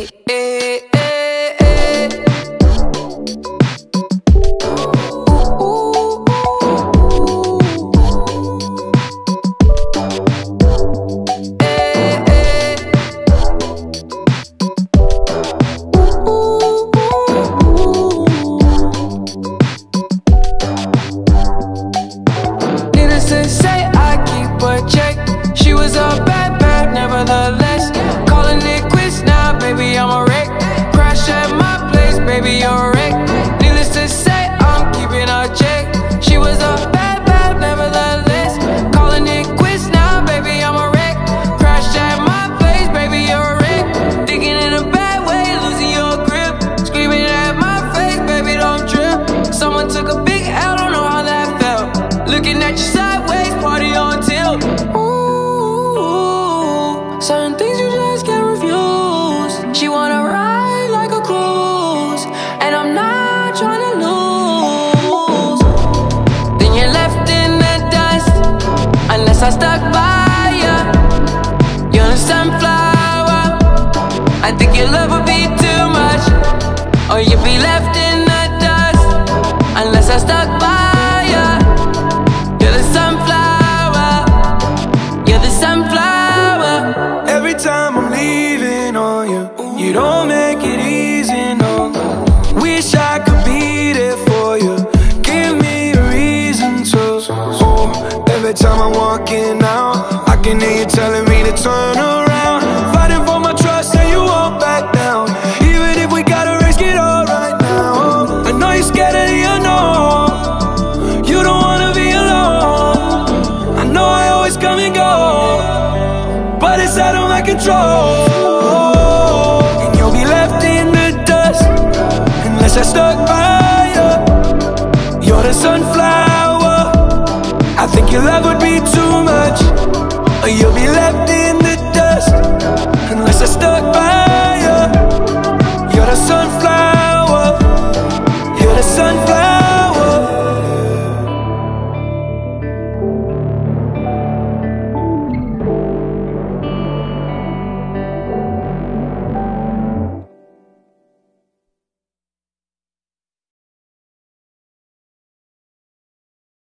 Eh, eh, eh, eh. Needless to say, I keep a check. She was a bad, bad, nevertheless. Calling it quits now, baby, I'm a wreck. Crash at my place, baby, you're a wreck. Needless to say, I'm keeping a check. She was a bad, bad, nevertheless. Calling it quits now, baby, I'm a wreck. Crash at my place, baby, you're a wreck. Thinking in a bad way, losing your grip. Screaming at my face, baby, don't trip. Someone took a big L, don't know how that felt. Looking at you sideways, party on tilt. Ooh, certain things you just can't refuse. She wanna ride like a cruise, and I'm not trying to lose. Then you're left in the dust, unless I stuck by ya. You're a sunflower. I think your love would be too much, or you'd be left in the dust, unless I stuck by ya. You're the sunflower. You're the sunflower. Every time I'm leaving on you, you don't make it easy, no. Wish I could be there for you. Give me a reason to. Oh, every time I'm walking out, I can hear you telling me to turn around. Fighting for my trust and you won't back down. Even if we gotta risk it all right now. I know you're scared of the unknown. You don't wanna be alone. I know I always come and go, but it's out of my control. And you'll be left in the dust, unless I stuck by you. You're the sunflower. I think your love would be too much, or you'll be left in the dust, unless I stuck by you.